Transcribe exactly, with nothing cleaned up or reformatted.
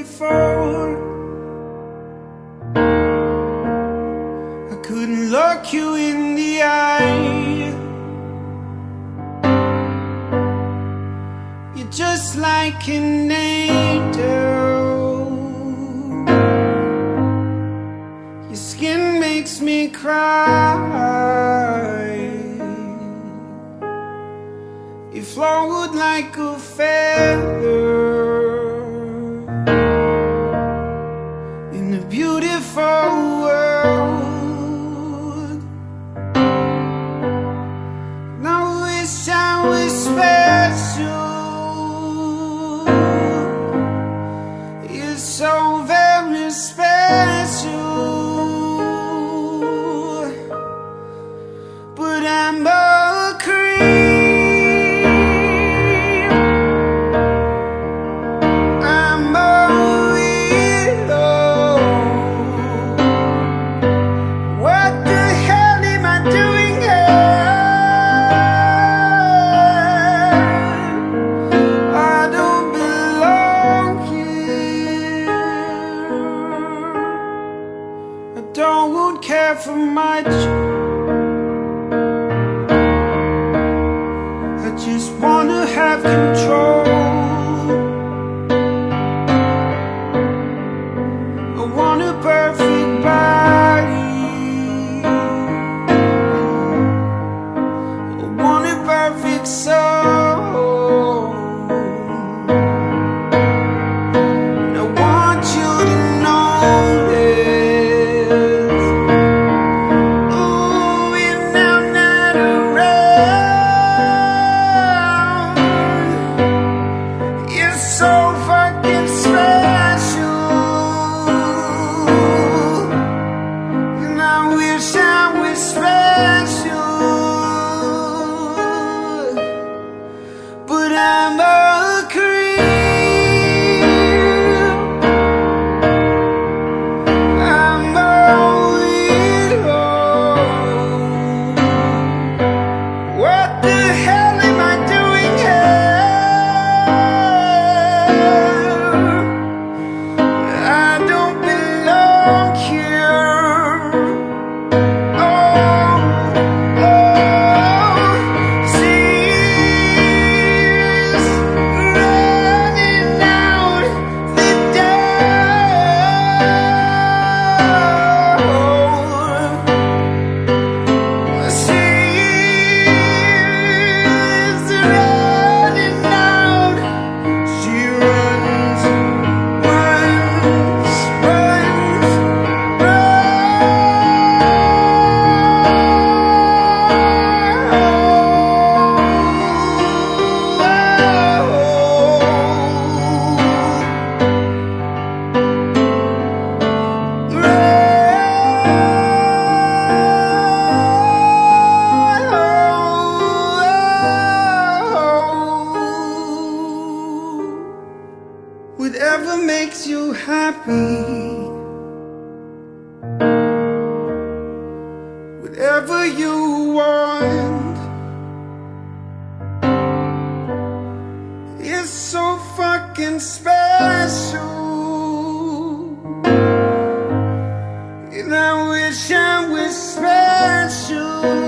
beautiful. I couldn't look you in the eye. You're just like an angel. Your skin makes me cry. You float like a feather in a beautiful world. And I wish I was special. You're so very special. But I'm a creep. Don't care for much. I just wanna have control. I want a perfect body. I want a perfect soul. And I want you to know this. I'm a creep. I'm a weirdo. What the hell am I doing here? I don't belong here. Oh, oh, seas running out the door. Seas running out. She runs, runs, runs, whatever makes you happy, whatever you want, is so fucking special. And I wish I was special.